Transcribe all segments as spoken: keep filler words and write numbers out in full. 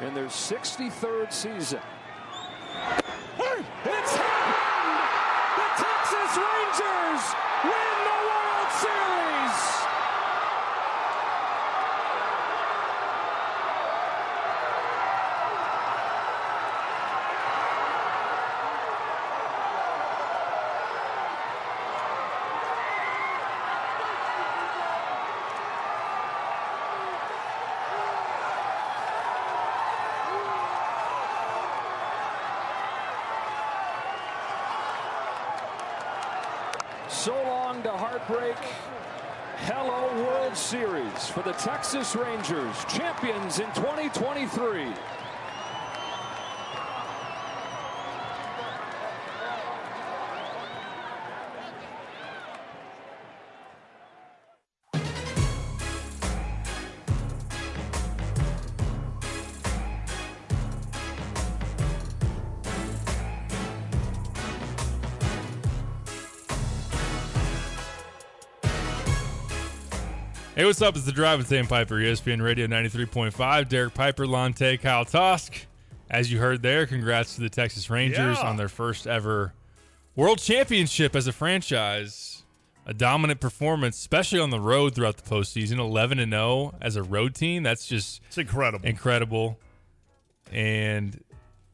in their sixty-third season. It's happened! The Texas Rangers win the World Series! So long to heartbreak. Hello World Series for the Texas Rangers, champions in twenty twenty-three. Hey, what's up? It's the Drive with Sam Piper, E S P N Radio ninety-three point five. Derek Piper, Lante, Kyle Tosk. As you heard there, congrats to the Texas Rangers yeah. on their first ever World Championship as a franchise. A dominant performance, especially on the road throughout the postseason. eleven and oh as a road team. That's just it's incredible. Incredible. And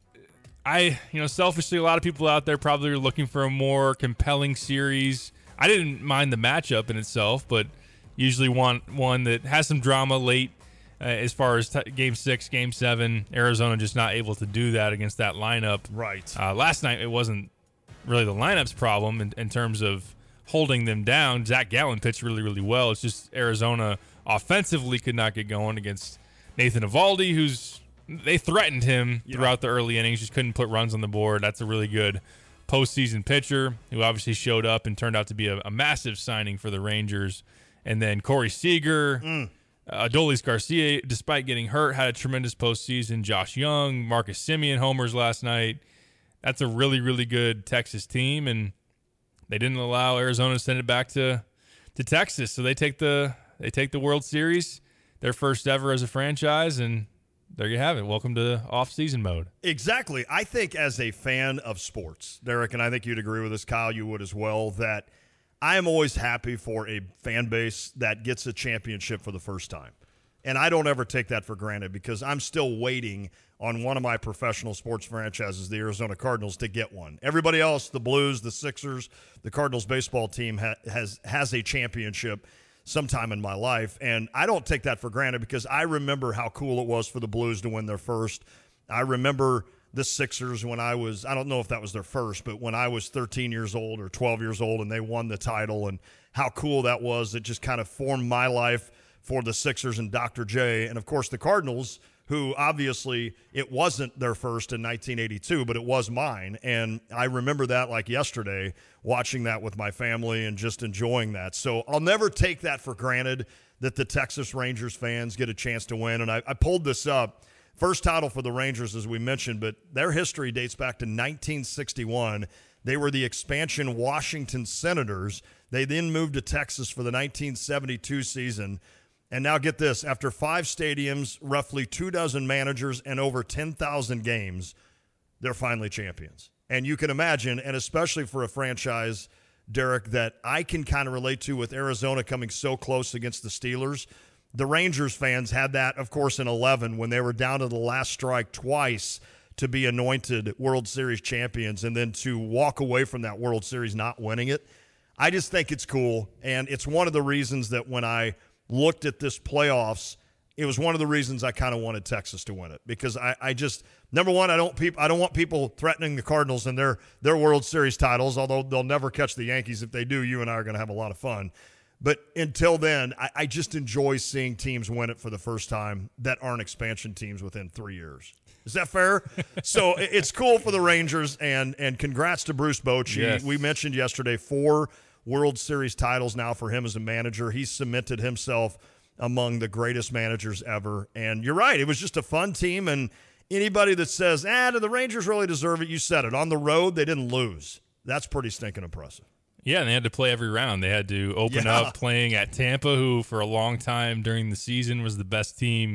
I, you know, selfishly, a lot of people out there probably are looking for a more compelling series. I didn't mind the matchup in itself, but usually want one that has some drama late uh, as far as t- game six, game seven. Arizona just not able to do that against that lineup. Right. Uh, last night, it wasn't really the lineup's problem in, in terms of holding them down. Zach Gallen pitched really, really well. It's just Arizona offensively could not get going against Nathan Eovaldi, who's they threatened him yeah. throughout the early innings, just couldn't put runs on the board. That's a really good postseason pitcher who obviously showed up and turned out to be a, a massive signing for the Rangers. And then Corey Seager, mm. uh, Adolis Garcia, despite getting hurt, had a tremendous postseason. Josh Young, Marcus Semien homers last night. That's a really, really good Texas team, and they didn't allow Arizona to send it back to to Texas. So they take the they take the World Series, their first ever as a franchise, and there you have it. Welcome to off-season mode. Exactly. I think as a fan of sports, Derek, and I think you'd agree with this, Kyle, you would as well, that I am always happy for a fan base that gets a championship for the first time. And I don't ever take that for granted because I'm still waiting on one of my professional sports franchises, the Arizona Cardinals, to get one. Everybody else, the Blues, the Sixers, the Cardinals baseball team ha- has has a championship sometime in my life. And I don't take that for granted because I remember how cool it was for the Blues to win their first. I remember the Sixers when I was, I don't know if that was their first, but when I was thirteen years old or twelve years old and they won the title and how cool that was. It just kind of formed my life for the Sixers and Doctor J. And, of course, the Cardinals, who obviously it wasn't their first in nineteen eighty-two, but it was mine. And I remember that like yesterday, watching that with my family and just enjoying that. So I'll never take that for granted that the Texas Rangers fans get a chance to win. And I, I pulled this up. First title for the Rangers, as we mentioned, but their history dates back to nineteen sixty-one. They were the expansion Washington Senators. They then moved to Texas for the nineteen seventy-two season. And now get this, after five stadiums, roughly two dozen managers, and over ten thousand games, they're finally champions. And you can imagine, and especially for a franchise, Derek, that I can kind of relate to with Arizona coming so close against the Steelers. The Rangers fans had that, of course, in eleven when they were down to the last strike twice to be anointed World Series champions and then to walk away from that World Series not winning it. I just think it's cool, and it's one of the reasons that when I looked at this playoffs, it was one of the reasons I kind of wanted Texas to win it because I, I just number one I don't peop, I don't want people threatening the Cardinals and their their World Series titles, although they'll never catch the Yankees. If they do, you and I are going to have a lot of fun. But until then, I, I just enjoy seeing teams win it for the first time that aren't expansion teams within three years. Is that fair? So it's cool for the Rangers, and and congrats to Bruce Bochy. Yes. We mentioned yesterday four World Series titles now for him as a manager. He's cemented himself among the greatest managers ever. And you're right, it was just a fun team, and anybody that says, ah, do the Rangers really deserve it? You said it. On the road, they didn't lose. That's pretty stinking impressive. Yeah, and they had to play every round. They had to open yeah. up playing at Tampa, who for a long time during the season was the best team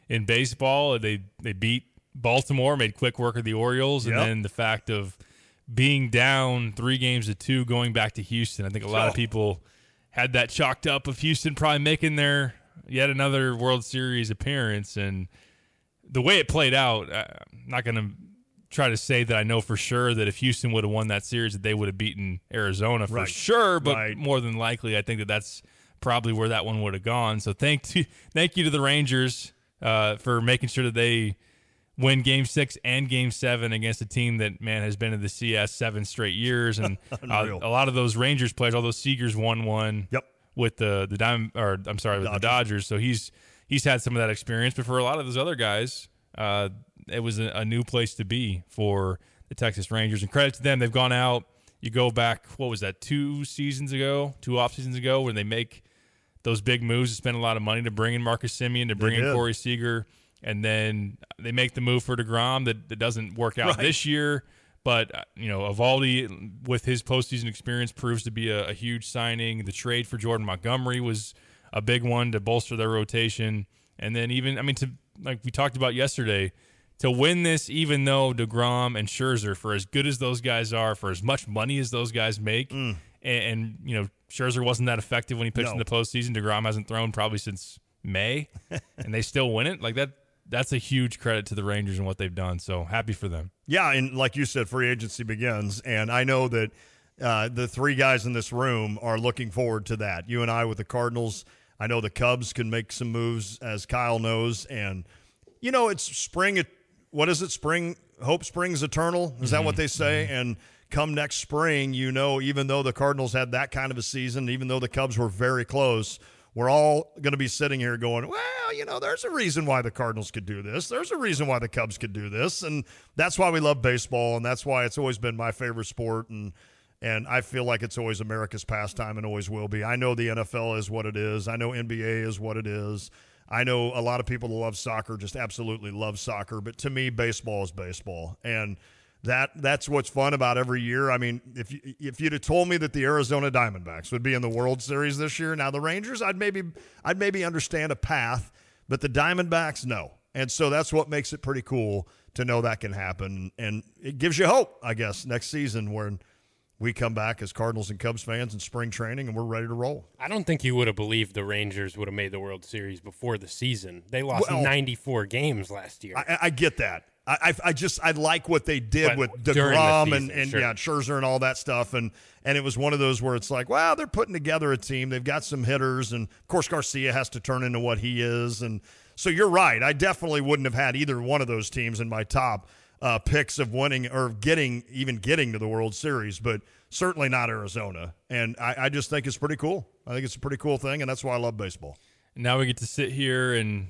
in baseball. They they beat Baltimore, made quick work of the Orioles, Yep. and then the fact of being down three games to two going back to Houston. I think a lot Oh. of people had that chalked up of Houston probably making their yet another World Series appearance, and the way it played out, I'm not going to try to say that I know for sure that if Houston would have won that series that they would have beaten Arizona for Right. sure, but Right. more than likely I think that that's probably where that one would have gone. So thank to, thank you to the Rangers uh, for making sure that they win Game Six and Game Seven against a team that, man, has been in the C S seven straight years, and uh, Unreal. a lot of those Rangers players, all those Seagers won one Yep. with the the Diamond, or I'm sorry, with Dodgers. the Dodgers. So he's he's had some of that experience, but for a lot of those other guys, uh, it was a, a new place to be for the Texas Rangers. And credit to them, they've gone out. You go back, what was that, two seasons ago, two off seasons ago, when they make those big moves to spend a lot of money to bring in Marcus Semien, to bring They in did. Corey Seager, and then they make the move for DeGrom that, that doesn't work out Right. this year. But, uh, you know, Eovaldi, with his postseason experience, proves to be a, a huge signing. The trade for Jordan Montgomery was a big one to bolster their rotation. And then even, I mean, to like we talked about yesterday, to win this, even though DeGrom and Scherzer, for as good as those guys are, for as much money as those guys make, Mm. and, and, you know, Scherzer wasn't that effective when he pitched No. in the postseason. DeGrom hasn't thrown probably since May, and they still win it. Like that. That's a huge credit to the Rangers and what they've done. So happy for them. Yeah, and like you said, free agency begins, and I know that uh, the three guys in this room are looking forward to that. You and I with the Cardinals. I know the Cubs can make some moves, as Kyle knows, and you know it's spring. What is it? Spring hope springs eternal. Is that what they say? And come next spring, you know, even though the Cardinals had that kind of a season, even though the Cubs were very close, we're all going to be sitting here going, well, you know, there's a reason why the Cardinals could do this. There's a reason why the Cubs could do this. And that's why we love baseball, and that's why it's always been my favorite sport. And and I feel like it's always America's pastime and always will be. I know the N F L is what it is. I know N B A is what it is. I know a lot of people that love soccer just absolutely love soccer. But to me, baseball is baseball. And That that's what's fun about every year. I mean, if you, if you'd have told me that the Arizona Diamondbacks would be in the World Series this year, now the Rangers, I'd maybe I'd maybe understand a path, but the Diamondbacks, no. And so that's what makes it pretty cool to know that can happen, and it gives you hope, I guess, next season when we come back as Cardinals and Cubs fans in spring training and we're ready to roll. I don't think you would have believed the Rangers would have made the World Series before the season. They lost Well, ninety-four games last year. I, I get that. I, I I just I like what they did But with during the DeGrom season, and, and sure. yeah Scherzer and all that stuff, and and it was one of those where it's like, wow, they're putting together a team. They've got some hitters, and of course Garcia has to turn into what he is, and so you're right. I definitely wouldn't have had either one of those teams in my top uh, picks of winning or getting even getting to the World Series, but certainly not Arizona. And I, I just think it's pretty cool. I think it's a pretty cool thing, and that's why I love baseball. Now we get to sit here and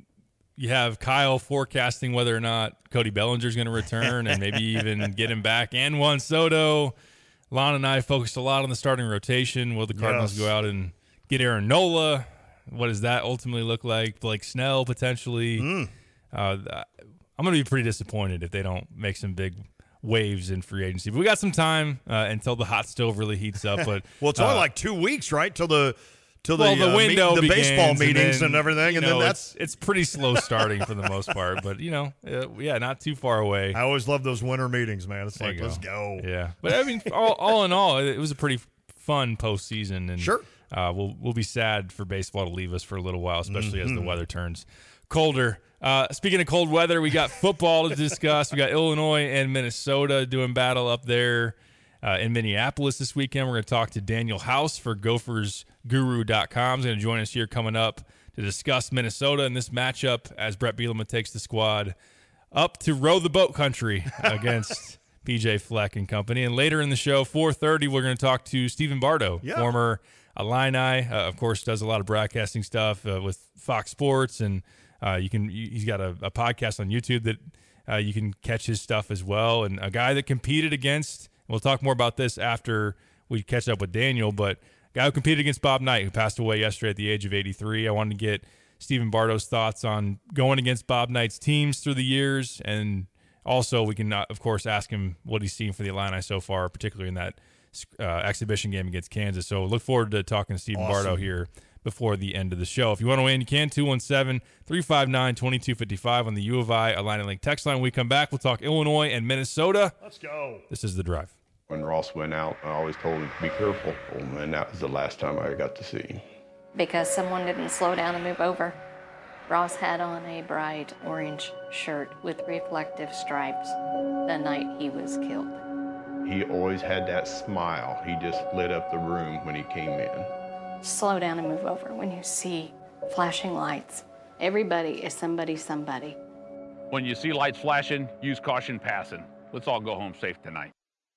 you have Kyle forecasting whether or not Cody Bellinger's going to return and maybe even get him back, and Juan Soto. Lon and I focused a lot on the starting rotation. Will the Cardinals Yes. go out and get Aaron Nola? What does that ultimately look like? Blake Snell potentially. Mm. Uh, I'm going to be pretty disappointed if they don't make some big waves in free agency. But we got some time uh, until the hot stove really heats up. But Well, it's only uh, like two weeks, right, till the till well, the, the uh, window meet, the begins, baseball meetings then, and, everything, you and know, then that's. it's, it's pretty slow starting for the most part. But you know, uh, yeah, not too far away. I always love those winter meetings, man. It's There like you let's go. Yeah, but I mean, all, all in all, it was a pretty fun postseason, and Sure. uh, we'll we'll be sad for baseball to leave us for a little while, especially as the Mm-hmm. weather turns colder. Uh, speaking of cold weather, we got football to discuss. We got Illinois and Minnesota doing battle up there uh, in Minneapolis this weekend. We're going to talk to Daniel House for Gophers Guru dot com. He's going to join us here coming up to discuss Minnesota and this matchup as Brett Bielema takes the squad up to row the boat country against P J Fleck and company. And later in the show, four thirty, we're going to talk to Stephen Bardo, Yeah. former Illini, uh, of course, does a lot of broadcasting stuff uh, with Fox Sports, and uh, you can. He's got a, a podcast on YouTube that uh, you can catch his stuff as well. And a guy that competed against. We'll talk more about this after we catch up with Daniel, but a guy who competed against Bob Knight, who passed away yesterday at the age of eighty-three. I wanted to get Stephen Bardo's thoughts on going against Bob Knight's teams through the years, and also we can, uh, of course, ask him what he's seen for the Illini so far, particularly in that uh, exhibition game against Kansas. So look forward to talking to Stephen Awesome. Bardo here before the end of the show. If you want to weigh in, you can. two one seven, three five nine, two two five five on the U of I Illini Link text line. When we come back, we'll talk Illinois and Minnesota. Let's go. This is The Drive. When Ross went out, I always told him to be careful, and that was the last time I got to see him. Because someone didn't slow down and move over. Ross had on a bright orange shirt with reflective stripes the night he was killed. He always had that smile. He just lit up the room when he came in. Slow down and move over when you see flashing lights. Everybody is somebody somebody. When you see lights flashing, use caution passing. Let's all go home safe tonight.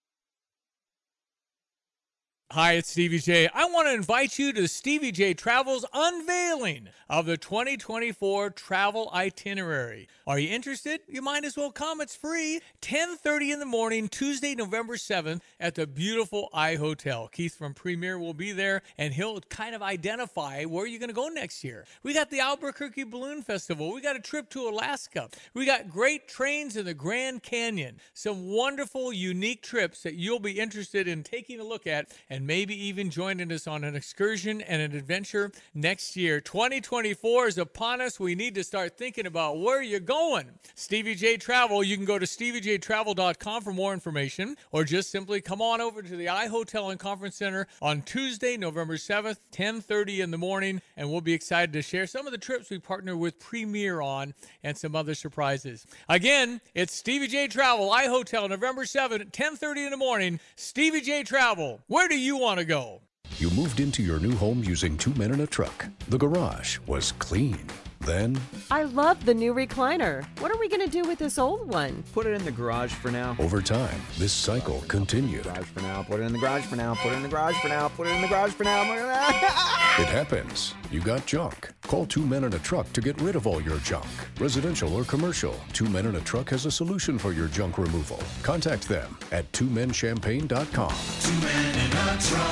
Hi, it's Stevie J. I want to invite you to Stevie J Travel's unveiling of the twenty twenty-four travel itinerary. Are you interested? You might as well come. It's free. ten thirty in the morning, Tuesday, November seventh at the beautiful I Hotel. Keith from Premier will be there, and he'll kind of identify where you're going to go next year. We got the Albuquerque Balloon Festival. We got a trip to Alaska. We got great trains in the Grand Canyon. Some wonderful, unique trips that you'll be interested in taking a look at, and maybe even joining us on an excursion and an adventure next year. twenty twenty-four is upon us. We need to start thinking about where you're going. Stevie J Travel, you can go to stevie j travel dot com for more information, or just simply come on over to the I Hotel and Conference Center on Tuesday, November seventh, ten thirty in the morning, and we'll be excited to share some of the trips we partner with Premier on and some other surprises. Again, it's Stevie J Travel, I Hotel, November seventh, ten thirty in the morning. Stevie J Travel, where do you want to go? You moved into your new home using two men in a truck. The garage was clean. Then, I love the new recliner. What are we going to do with this old one? Put it in the garage for now. Over time, this cycle continued. Garage for now. Put it in the garage for now. Put it in the garage for now. Put it in the garage for now. It happens. You got junk. Call Two Men in a Truck to get rid of all your junk. Residential or commercial, Two Men in a Truck has a solution for your junk removal. Contact them at two men champagne dot com. Two Men in a Truck.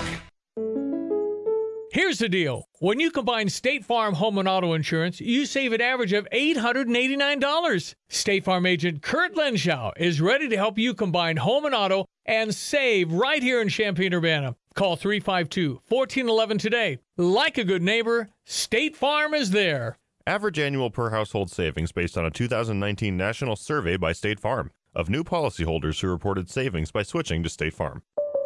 Here's the deal. When you combine State Farm home and auto insurance, you save an average of eight hundred eighty-nine dollars. State Farm agent Kurt Lenschow is ready to help you combine home and auto and save right here in Champaign-Urbana. Call three five two, one four one one today. Like a good neighbor, State Farm is there. Average annual per household savings based on a two thousand nineteen national survey by State Farm of new policyholders who reported savings by switching to State Farm.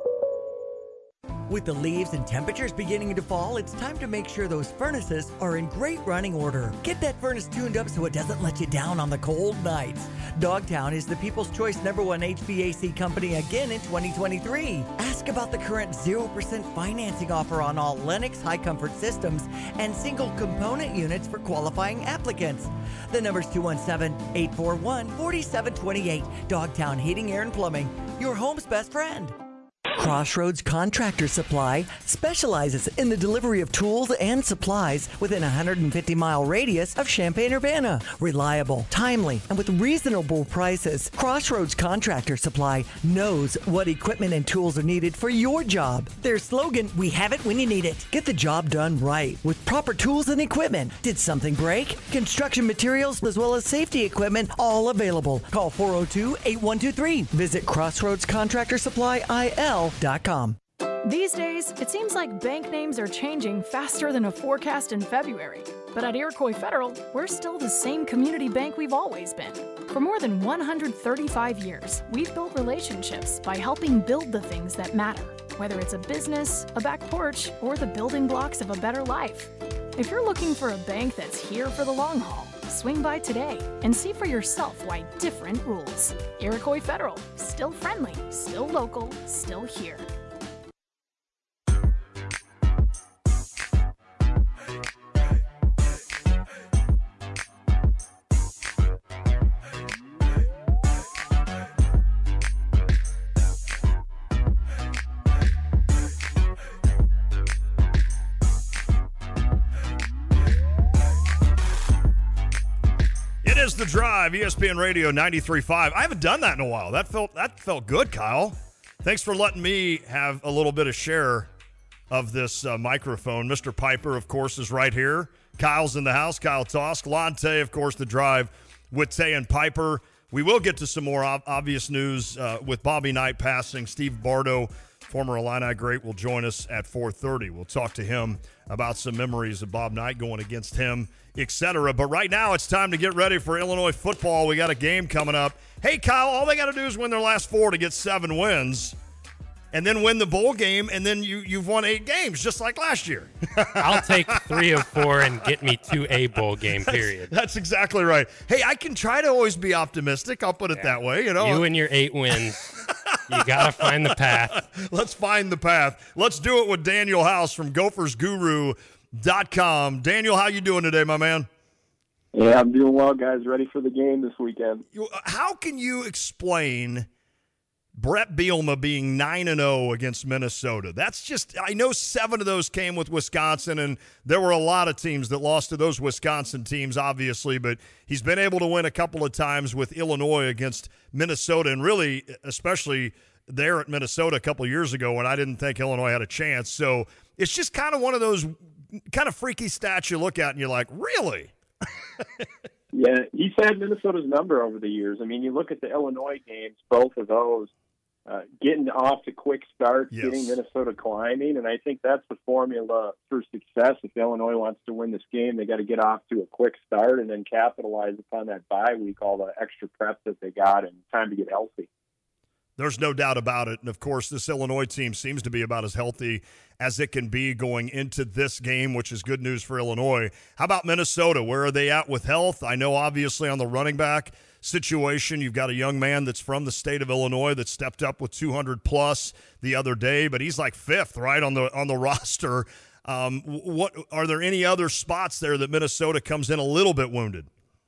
With the leaves and temperatures beginning to fall, it's time to make sure those furnaces are in great running order. Get that furnace tuned up so it doesn't let you down on the cold nights. Dogtown is the People's Choice number one H V A C company again in twenty twenty-three. Ask about the current zero percent financing offer on all Lennox high comfort systems and single component units for qualifying applicants. The number's two one seven, eight four one, four seven two eight. Dogtown Heating, Air and Plumbing, your home's best friend. Crossroads Contractor Supply specializes in the delivery of tools and supplies within a one hundred fifty mile radius of Champaign-Urbana. Reliable, timely, and with reasonable prices, Crossroads Contractor Supply knows what equipment and tools are needed for your job. Their slogan, we have it when you need it. Get the job done right with proper tools and equipment. Did something break? Construction materials as well as safety equipment, all available. Call four oh two, eight one two three. Visit Crossroads Contractor Supply I L dot com. These days, it seems like bank names are changing faster than a forecast in February. But at Iroquois Federal, we're still the same community bank we've always been. For more than one hundred thirty-five years, we've built relationships by helping build the things that matter, whether it's a business, a back porch, or the building blocks of a better life. If you're looking for a bank that's here for the long haul, swing by today and see for yourself why different rules. Iroquois Federal, still friendly, still local, still here. The Drive, E S P N Radio ninety-three point five. I haven't done that in a while. That felt that felt good, Kyle. Thanks for letting me have a little bit of share of this uh, microphone. Mister Piper, of course, is right here. Kyle's in the house. Kyle Tosk. Lante, of course, The Drive with Tay and Piper. We will get to some more ob- obvious news uh, with Bobby Knight passing. Steve Bardo former Illini great, will join us at four thirty. We'll talk to him about some memories of Bob Knight going against him, et cetera. But right now it's time to get ready for Illinois football. We got a game coming up. Hey, Kyle, all they got to do is win their last four to get seven wins. And then win the bowl game, and then you, you've won eight games, just like last year. I'll take three of four and get me to a bowl game, period. That's, that's exactly right. Hey, I can try to always be optimistic. I'll put it yeah. that way. You know, you and your eight wins. You got to find the path. Let's find the path. Let's do it with Daniel House from Gophers Guru dot com. Daniel, how you doing today, my man? Yeah, I'm doing well, guys. Ready for the game this weekend. How can you explain Brett Bielema being nine and oh against Minnesota? That's just, I know seven of those came with Wisconsin, and there were a lot of teams that lost to those Wisconsin teams, obviously, but he's been able to win a couple of times with Illinois against Minnesota, and really, especially there at Minnesota a couple of years ago when I didn't think Illinois had a chance. So it's just kind of one of those kind of freaky stats you look at and you're like, really? Yeah, he's had Minnesota's number over the years. I mean, you look at the Illinois games, both of those, uh, getting off to quick starts, yes. getting Minnesota climbing, and I think that's the formula for success. If Illinois wants to win this game, they got to get off to a quick start and then capitalize upon that bye week, all the extra prep that they got, and time to get healthy. There's no doubt about it. And, of course, this Illinois team seems to be about as healthy as it can be going into this game, which is good news for Illinois. How about Minnesota? Where are they at with health? I know, obviously, on the running back situation, you've got a young man that's from the state of Illinois that stepped up with two hundred plus the other day, but he's like fifth, right, on the on the roster. Um, what are there any other spots there that Minnesota comes in a little bit wounded?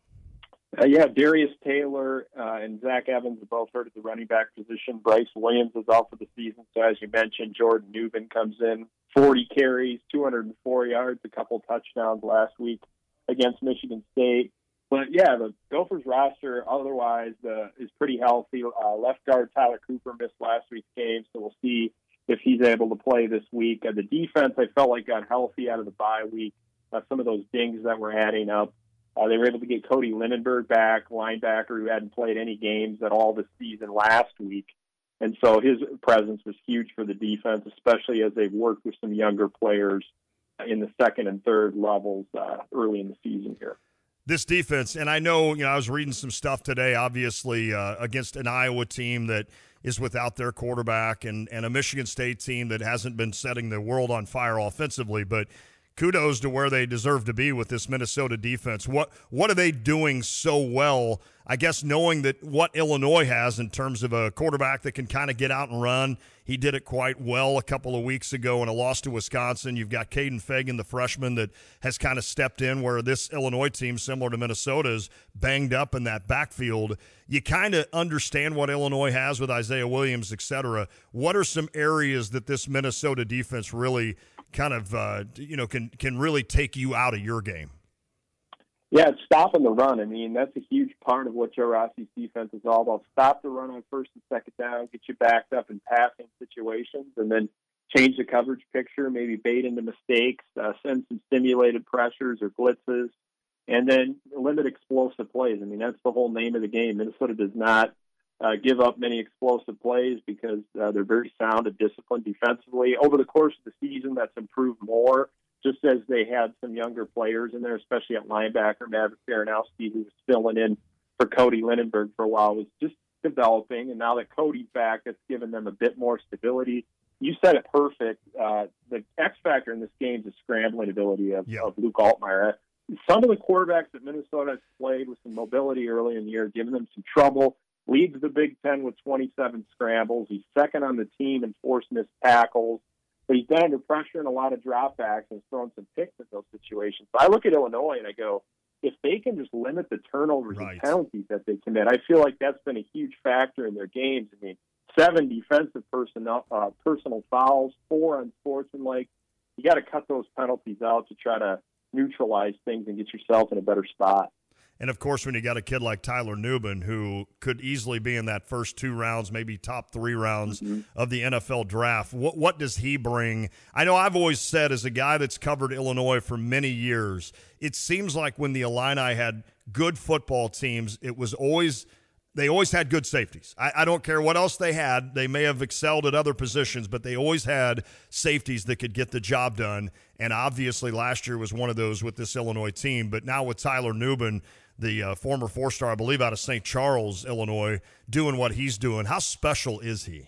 Uh, yeah, Darius Taylor uh, and Zach Evans are both hurt at the running back position. Bryce Williams is out for the season. So as you mentioned, Jordan Newman comes in, forty carries, two hundred four yards, a couple touchdowns last week against Michigan State. But, yeah, the Gophers roster otherwise uh, is pretty healthy. Uh, left guard Tyler Cooper missed last week's game, so we'll see if he's able to play this week. Uh, the defense, I felt like, got healthy out of the bye week. Uh, some of those dings that were adding up. Uh, they were able to get Cody Lindenberg back, linebacker who hadn't played any games at all this season last week. And so his presence was huge for the defense, especially as they've worked with some younger players in the second and third levels uh, early in the season here. This defense, and I know, you know, I was reading some stuff today, obviously, uh, against an Iowa team that is without their quarterback and, and a Michigan State team that hasn't been setting the world on fire offensively, but kudos to where they deserve to be with this Minnesota defense. What what are they doing so well? I guess knowing that what Illinois has in terms of a quarterback that can kind of get out and run. He did it quite well a couple of weeks ago in a loss to Wisconsin. You've got Caden Fagan, the freshman, that has kind of stepped in where this Illinois team, similar to Minnesota, is banged up in that backfield. You kind of understand what Illinois has with Isaiah Williams, et cetera. What are some areas that this Minnesota defense really kind of, uh, you know, can can really take you out of your game? Yeah, it's stopping the run. I mean, that's a huge part of what Joe Rossi's defense is all about. Stop the run on first and second down, get you backed up in passing situations, and then change the coverage picture, maybe bait into mistakes, uh, send some stimulated pressures or blitzes, and then limit explosive plays. I mean, that's the whole name of the game. Minnesota does not uh, give up many explosive plays because uh, they're very sound and disciplined defensively. Over the course of the season, that's improved more, just as they had some younger players in there, especially at linebacker. Maverick Baranowski, who was filling in for Cody Lindenberg for a while, was just developing. And now that Cody's back, that's given them a bit more stability. You said it perfect. Uh, the X factor in this game is the scrambling ability of, yeah. of Luke Altmaier. Some of the quarterbacks that Minnesota has played with some mobility early in the year, giving them some trouble. Leads the Big Ten with twenty-seven scrambles. He's second on the team in forced missed tackles. But he's been under pressure in a lot of dropbacks and thrown some picks in those situations. So I look at Illinois and I go, if they can just limit the turnovers right. and penalties that they commit, I feel like that's been a huge factor in their games. I mean, seven defensive personnel, uh, personal fouls, four unsportsmanlike. You got to cut those penalties out to try to neutralize things and get yourself in a better spot. And, of course, when you got a kid like Tyler Newman, who could easily be in that first two rounds, maybe top three rounds mm-hmm. of the N F L draft, what what does he bring? I know I've always said, as a guy that's covered Illinois for many years, it seems like when the Illini had good football teams, it was always They always had good safeties. I, I don't care what else they had. They may have excelled at other positions, but they always had safeties that could get the job done. And obviously last year was one of those with this Illinois team. But now with Tyler Nubin, the uh, former four-star, I believe, out of Saint Charles, Illinois, doing what he's doing, how special is he?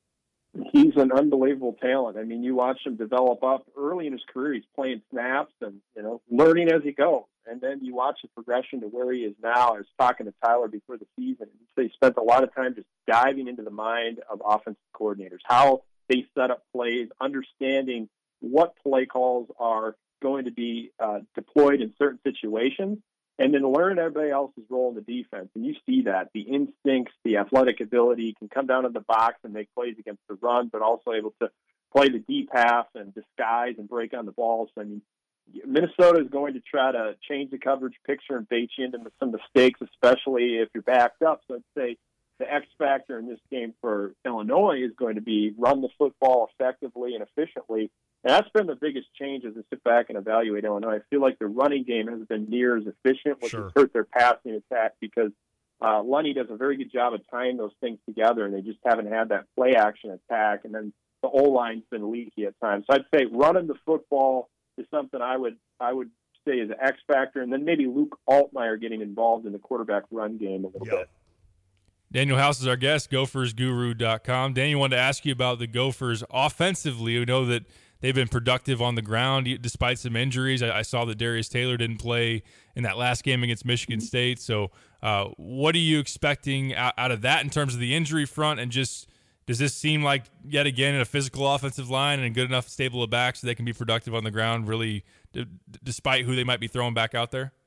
He's an unbelievable talent. I mean, you watch him develop up early in his career. He's playing snaps and, you know, learning as he goes. And then you watch the progression to where he is now. I was talking to Tyler before the season. He spent a lot of time just diving into the mind of offensive coordinators, how they set up plays, understanding what play calls are going to be uh, deployed in certain situations, and then learn everybody else's role in the defense. And you see that. The instincts, the athletic ability can come down in the box and make plays against the run, but also able to play the deep pass and disguise and break on the ball. So, I mean, Minnesota is going to try to change the coverage picture and bait you into some mistakes, especially if you're backed up. So I'd say the X factor in this game for Illinois is going to be run the football effectively and efficiently. And that's been the biggest change as I sit back and evaluate Illinois. I feel like the running game has been near as efficient, which Sure. has hurt their passing attack because uh, Lunny does a very good job of tying those things together, and they just haven't had that play action attack. And then the O-line's been leaky at times. So I'd say running the football is something I would I would say is an X factor, and then maybe Luke Altmaier getting involved in the quarterback run game a little Yep. bit. Daniel House is our guest, Gophers Guru dot com. Daniel, wanted to ask you about the Gophers offensively. We know that they've been productive on the ground despite some injuries. I, I saw that Darius Taylor didn't play in that last game against Michigan State. So uh, what are you expecting out, out of that in terms of the injury front, and just does this seem like, yet again, a physical offensive line and a good enough stable of backs so they can be productive on the ground, really, d- despite who they might be throwing back out there?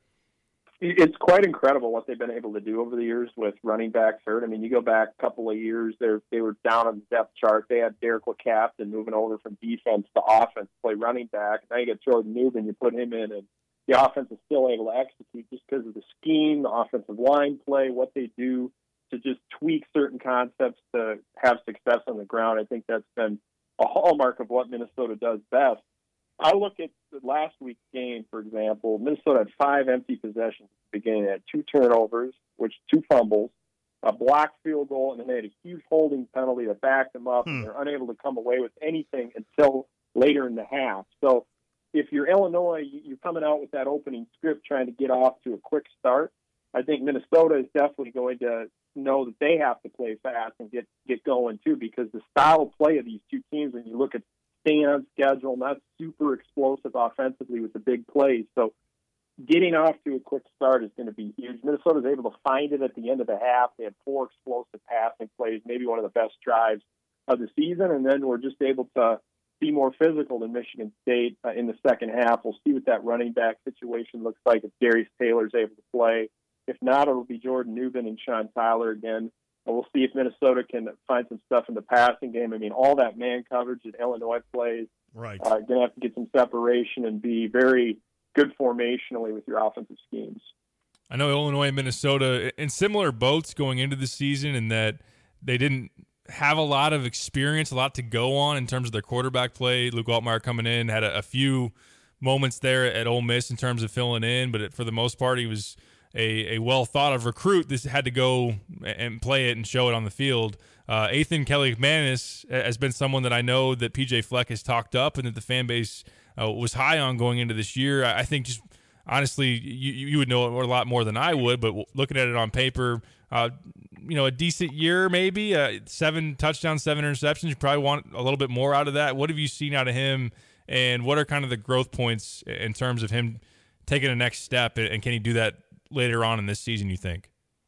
It's quite incredible what they've been able to do over the years with running backs hurt. I mean, you go back a couple of years, they they were down on the depth chart. They had Derek LeCaptain moving over from defense to offense, play running back. Now you get Jordan Newman, you put him in, and the offense is still able to execute just because of the scheme, the offensive line play, what they do to just tweak certain concepts to have success on the ground. I think that's been a hallmark of what Minnesota does best. I look at the last week's game, for example. Minnesota had five empty possessions at the beginning. They had two turnovers, which two fumbles, a blocked field goal, and then they had a huge holding penalty that backed them up, hmm. and they're unable to come away with anything until later in the half. So if you're Illinois, you're coming out with that opening script trying to get off to a quick start. I think Minnesota is definitely going to know that they have to play fast and get, get going, too, because the style of play of these two teams, when you look at staying on schedule, not super explosive offensively with the big plays. So getting off to a quick start is going to be huge. Minnesota's able to find it at the end of the half. They had four explosive passing plays, maybe one of the best drives of the season, and then we're just able to be more physical than Michigan State uh, in the second half. We'll see what that running back situation looks like if Darius Taylor's able to play. If not, it'll be Jordan Newman and Sean Tyler again. And we'll see if Minnesota can find some stuff in the passing game. I mean, all that man coverage that Illinois plays, right? Uh, going to have to get some separation and be very good formationally with your offensive schemes. I know Illinois and Minnesota in similar boats going into the season in that they didn't have a lot of experience, a lot to go on in terms of their quarterback play. Luke Altmaier coming in had a, a few moments there at Ole Miss in terms of filling in, but it, for the most part, he was a, a well-thought-of recruit. This had to go and play it and show it on the field. Uh, Ethan Kelly-McManus has been someone that I know that P J Fleck has talked up and that the fan base uh, was high on going into this year. I think just honestly, you, you would know it a lot more than I would, but looking at it on paper, uh, you know, a decent year maybe, uh, seven touchdowns, seven interceptions. You probably want a little bit more out of that. What have you seen out of him, and what are kind of the growth points in terms of him taking a next step, and can he do that later on in this season, you think?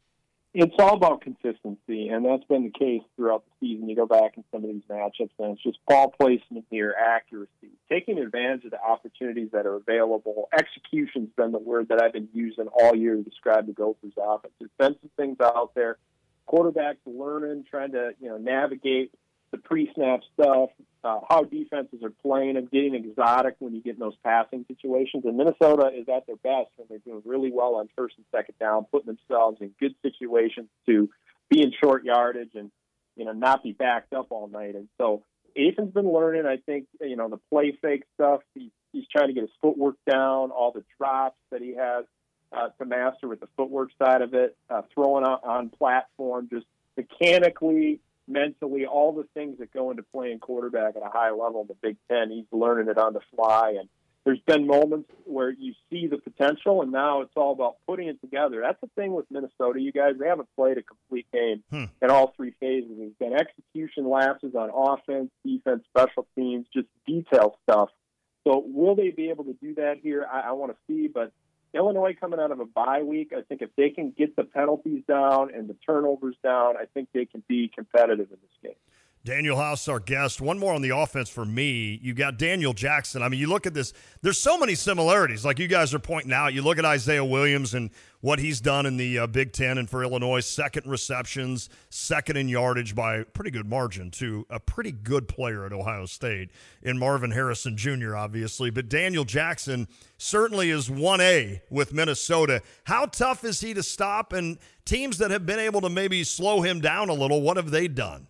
It's all about consistency, and that's been the case throughout the season. You go back in some of these matchups, and it's just ball placement here, accuracy, taking advantage of the opportunities that are available. Execution's been the word that I've been using all year to describe the Gophers' offense. There's been some things out there. Quarterbacks learning, trying to you know navigate the pre-snap stuff, uh, how defenses are playing, and getting exotic when you get in those passing situations. And Minnesota is at their best when they're doing really well on first and second down, putting themselves in good situations to be in short yardage and, you know, not be backed up all night. And so Ethan's been learning, I think, you know, the play fake stuff. He, he's trying to get his footwork down, all the drops that he has. uh, to master with the footwork side of it, uh, throwing on, on platform, just mechanically, mentally, all the things that go into playing quarterback at a high level in the Big Ten. He's learning it on the fly, and there's been moments where you see the potential, and now it's all about putting it together. That's the thing with Minnesota, you guys. They haven't played a complete game hmm. in all three phases. There's been execution lapses on offense, defense, special teams, just detail stuff. So will they be able to do that here? I, I want to see, but Illinois coming out of a bye week, I think if they can get the penalties down and the turnovers down, I think they can be competitive in this game. Daniel House, our guest. One more on the offense for me. You got Daniel Jackson. I mean, you look at this, there's so many similarities. Like you guys are pointing out, you look at Isaiah Williams and what he's done in the uh, Big Ten and for Illinois, second receptions, second in yardage by a pretty good margin to a pretty good player at Ohio State in Marvin Harrison Junior, obviously. But Daniel Jackson certainly is one A with Minnesota. How tough is he to stop? And teams that have been able to maybe slow him down a little, what have they done?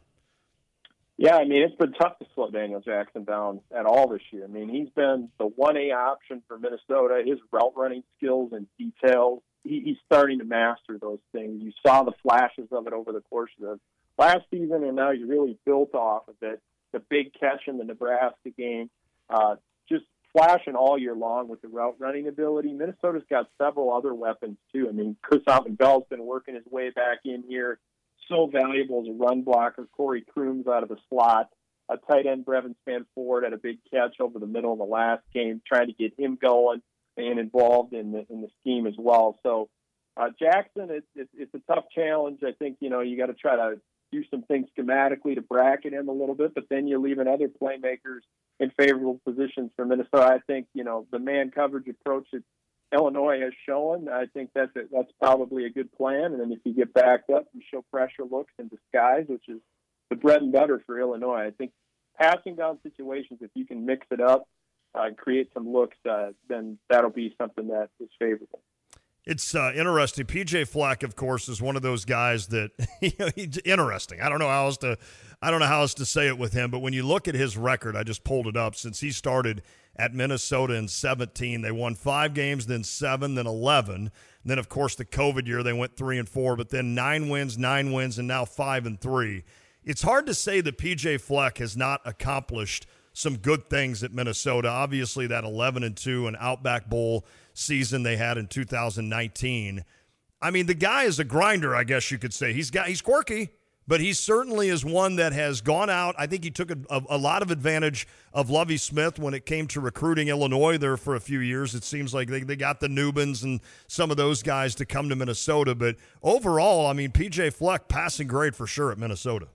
Yeah, I mean, it's been tough to slow Daniel Jackson down at all this year. I mean, he's been the one A option for Minnesota. His route running skills and details, he, he's starting to master those things. You saw the flashes of it over the course of the last season, and now he's really built off of it. The big catch in the Nebraska game, uh, just flashing all year long with the route running ability. Minnesota's got several other weapons, too. I mean, Chris Bell's been working his way back in here. So valuable as a run blocker. Corey Crooms out of the slot. A tight end, Brevin Spanford, had a big catch over the middle in the last game, trying to get him going and involved in the in the scheme as well. So uh, Jackson, it's it, it's a tough challenge. I think you know you got to try to do some things schematically to bracket him a little bit, but then you're leaving other playmakers in favorable positions for Minnesota. I think you know the man coverage approach that Illinois has shown, I think that's a, that's probably a good plan. And then if you get backed up, you show pressure looks in disguise, which is the bread and butter for Illinois. I think passing down situations, if you can mix it up uh, and create some looks, uh, then that'll be something that is favorable. It's uh, interesting. P J Fleck, of course, is one of those guys that you know, he's interesting. I don't know how else to, I don't know how else to say it with him. But when you look at his record, I just pulled it up. Since he started at Minnesota in seventeen, they won five games, then seven, then eleven. And then, of course, the COVID year they went three and four. But then nine wins, nine wins, and now five and three. It's hard to say that P J Fleck has not accomplished some good things at Minnesota. Obviously, that eleven and two and Outback Bowl season they had in two thousand nineteen. I mean, the guy is a grinder, I guess you could say. He's got he's quirky, but he certainly is one that has gone out. I think he took a, a, a lot of advantage of Lovie Smith when it came to recruiting Illinois there for a few years. It seems like they, they got the Newbins and some of those guys to come to Minnesota. But overall, I mean, P J Fleck passing grade for sure at Minnesota.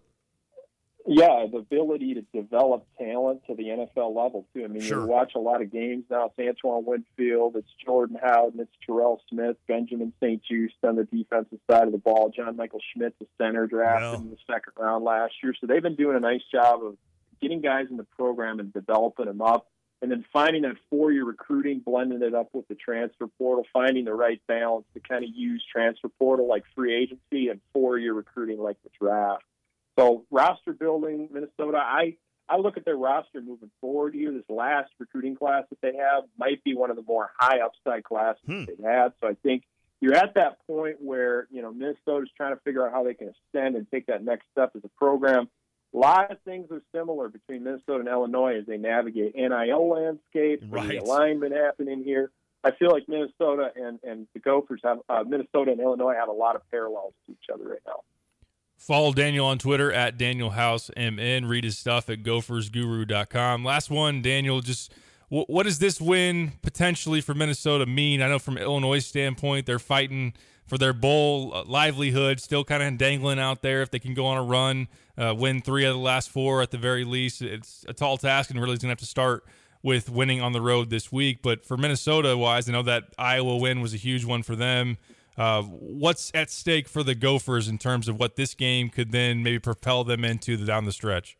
Yeah, the ability to develop talent to the N F L level, too. I mean, sure. You watch a lot of games now. It's Antoine Winfield, it's Jordan Howden, it's Terrell Smith, Benjamin Saint Just on the defensive side of the ball. John Michael Schmidt, the center, drafted yeah. in the second round last year. So they've been doing a nice job of getting guys in the program and developing them up, and then finding that four-year recruiting, blending it up with the transfer portal, finding the right balance to kind of use transfer portal like free agency and four-year recruiting like the draft. So roster building, Minnesota, I, I look at their roster moving forward here. This last recruiting class that they have might be one of the more high upside classes hmm. that they've had. So I think you're at that point where, you know, Minnesota's trying to figure out how they can extend and take that next step as a program. A lot of things are similar between Minnesota and Illinois as they navigate N I L landscape, right. the alignment happening here. I feel like Minnesota and, and the Gophers have, uh, Minnesota and Illinois have a lot of parallels to each other right now. Follow Daniel on Twitter at Daniel House M N. Read his stuff at gophers guru dot com. Last one, Daniel, just w- what does this win potentially for Minnesota mean? I know from Illinois' standpoint, they're fighting for their bowl uh, livelihood, still kind of dangling out there. If they can go on a run, uh, win three of the last four at the very least, it's a tall task and really is going to have to start with winning on the road this week. But for Minnesota-wise, I know that Iowa win was a huge one for them. Uh, what's at stake for the Gophers in terms of what this game could then maybe propel them into the down the stretch?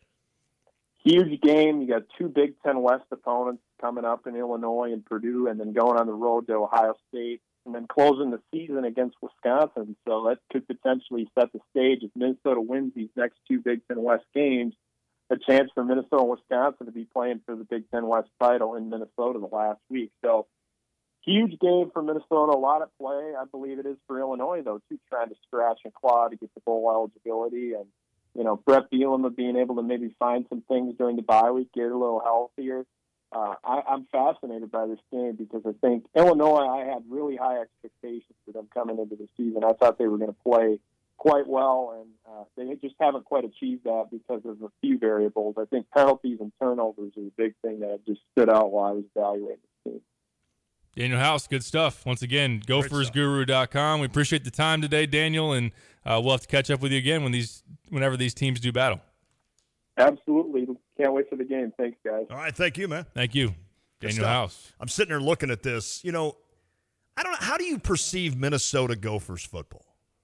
Huge game. You got two Big Ten West opponents coming up in Illinois and Purdue, and then going on the road to Ohio State, and then closing the season against Wisconsin. So that could potentially set the stage if Minnesota wins these next two Big Ten West games. A chance for Minnesota and Wisconsin to be playing for the Big Ten West title in Minnesota the last week. So huge game for Minnesota. A lot at play. I believe it is for Illinois, though, too, trying to scratch and claw to get the bowl eligibility. And, you know, Brett Bielema being able to maybe find some things during the bye week, get a little healthier. Uh, I, I'm fascinated by this game because I think Illinois, I had really high expectations for them coming into the season. I thought they were going to play quite well, and uh, they just haven't quite achieved that because of a few variables. I think penalties and turnovers are the big thing that just stood out while I was evaluating this team. Daniel House, good stuff. Once again, Gophers Guru dot com. We appreciate the time today, Daniel, and uh, we'll have to catch up with you again when these, whenever these teams do battle. Absolutely. Can't wait for the game. Thanks, guys. All right, thank you, man. Thank you, Daniel House. I'm sitting there looking at this. You know, I don't know. How do you perceive Minnesota Gophers football?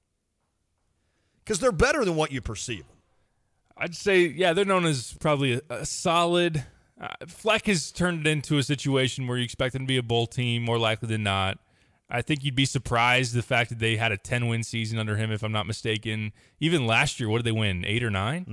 Because they're better than what you perceive them. I'd say, yeah, they're known as probably a, a solid. Uh, Fleck has turned it into a situation where you expect them to be a bowl team more likely than not. I think you'd be surprised the fact that they had a ten-win season under him, if I'm not mistaken. Even last year, what did they win, eight or nine?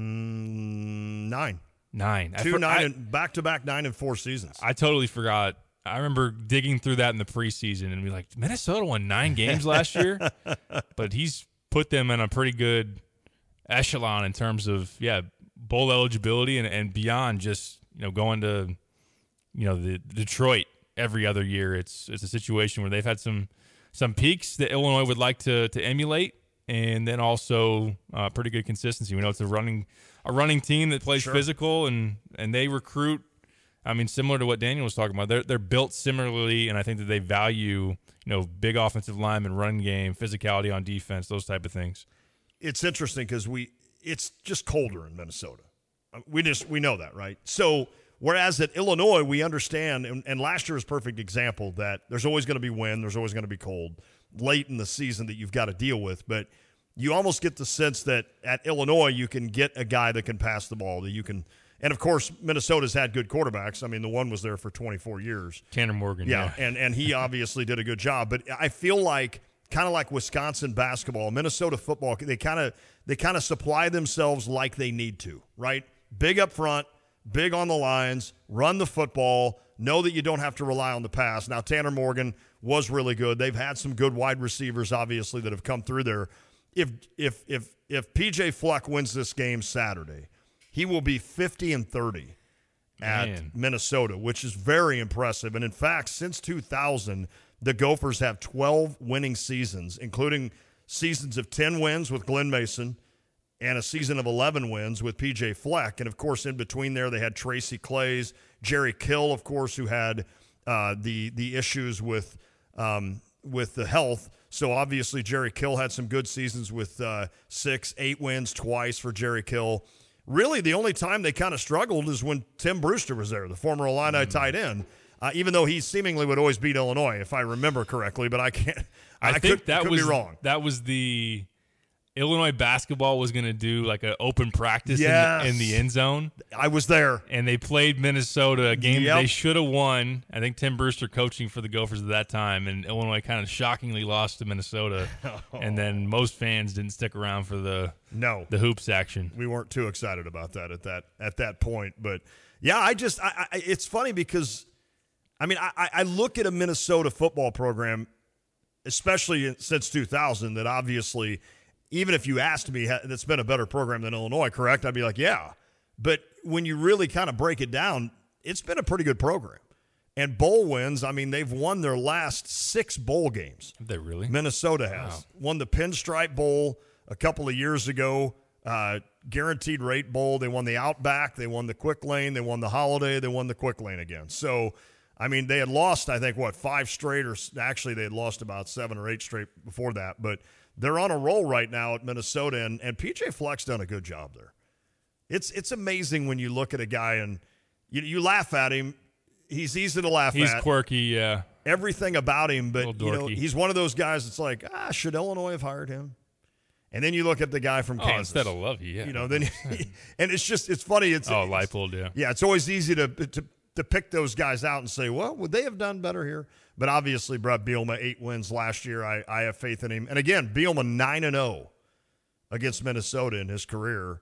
Mm, nine. Nine. Two, I, nine, I, and back-to-back nine and four seasons. I totally forgot. I remember digging through that in the preseason and be like, Minnesota won nine games last year? But he's put them in a pretty good echelon in terms of, yeah, bowl eligibility and, and beyond just, you know, going to, you know, the Detroit every other year. It's it's a situation where they've had some some peaks that Illinois would like to to emulate, and then also uh, pretty good consistency. We know it's a running a running team that plays Sure. physical, and and they recruit. I mean, similar to what Daniel was talking about, they're they're built similarly, and I think that they value, you know, big offensive lineman, run game, physicality on defense, those type of things. It's interesting because we it's just colder in Minnesota. We just we know that, right? So whereas at Illinois, we understand, and, and last year is a perfect example that there's always going to be wind, there's always going to be cold late in the season that you've got to deal with. But you almost get the sense that at Illinois, you can get a guy that can pass the ball, that you can. And, of course, Minnesota's had good quarterbacks. I mean, the one was there for twenty-four years. Tanner Morgan, yeah. yeah. And, and he obviously did a good job. But I feel like, kind of like Wisconsin basketball, Minnesota football, they kind of they kind of supply themselves like they need to, right? Big up front, big on the lines, run the football, know that you don't have to rely on the pass. Now, Tanner Morgan was really good. They've had some good wide receivers, obviously, that have come through there. If if if if P J Fleck wins this game Saturday, he will be fifty and thirty at Man. Minnesota, which is very impressive. And in fact, since two thousand, the Gophers have twelve winning seasons, including seasons of ten wins with Glenn Mason and a season of eleven wins with P J Fleck. And, of course, in between there, they had Tracy Clays, Jerry Kill, of course, who had uh, the the issues with um, with the health. So, obviously, Jerry Kill had some good seasons with uh, six, eight wins twice for Jerry Kill. Really, the only time they kind of struggled is when Tim Brewster was there, the former Illini mm. tight end, uh, even though he seemingly would always beat Illinois, if I remember correctly. But I can't – I, I think could, that could was be wrong. That was the – Illinois basketball was going to do like an open practice yes. in, the, in the end zone. I was there. And they played Minnesota, a game yep. they should have won. I think Tim Brewster coaching for the Gophers at that time, and Illinois kind of shockingly lost to Minnesota. oh. And then most fans didn't stick around for the no the hoops action. We weren't too excited about that at that at that point. But, yeah, I just I, I, it's funny because, I mean, I, I look at a Minnesota football program, especially since two thousand, that obviously – even if you asked me, that's been a better program than Illinois, correct? I'd be like, yeah. But when you really kind of break it down, it's been a pretty good program. And bowl wins, I mean, they've won their last six bowl games. Have they really? Minnesota has. Wow. Won the Pinstripe Bowl a couple of years ago, uh, Guaranteed Rate Bowl. They won the Outback. They won the Quick Lane. They won the Holiday. They won the Quick Lane again. So, I mean, they had lost, I think, what, five straight, or actually they had lost about seven or eight straight before that. But they're on a roll right now at Minnesota, and, and P J Fleck's done a good job there. It's it's amazing when you look at a guy and you, you laugh at him. He's easy to laugh he's at. He's quirky, yeah. Everything about him, but you know, he's one of those guys that's like, ah, should Illinois have hired him? And then you look at the guy from oh, Kansas. instead of Lovey, yeah. You know, then and it's just it's funny. It's oh, it's, Leipold, yeah. Yeah, it's always easy to to to pick those guys out and say, well, would they have done better here? But obviously, Brett Bielema, eight wins last year. I, I have faith in him. And again, Bielema nine and oh against Minnesota in his career.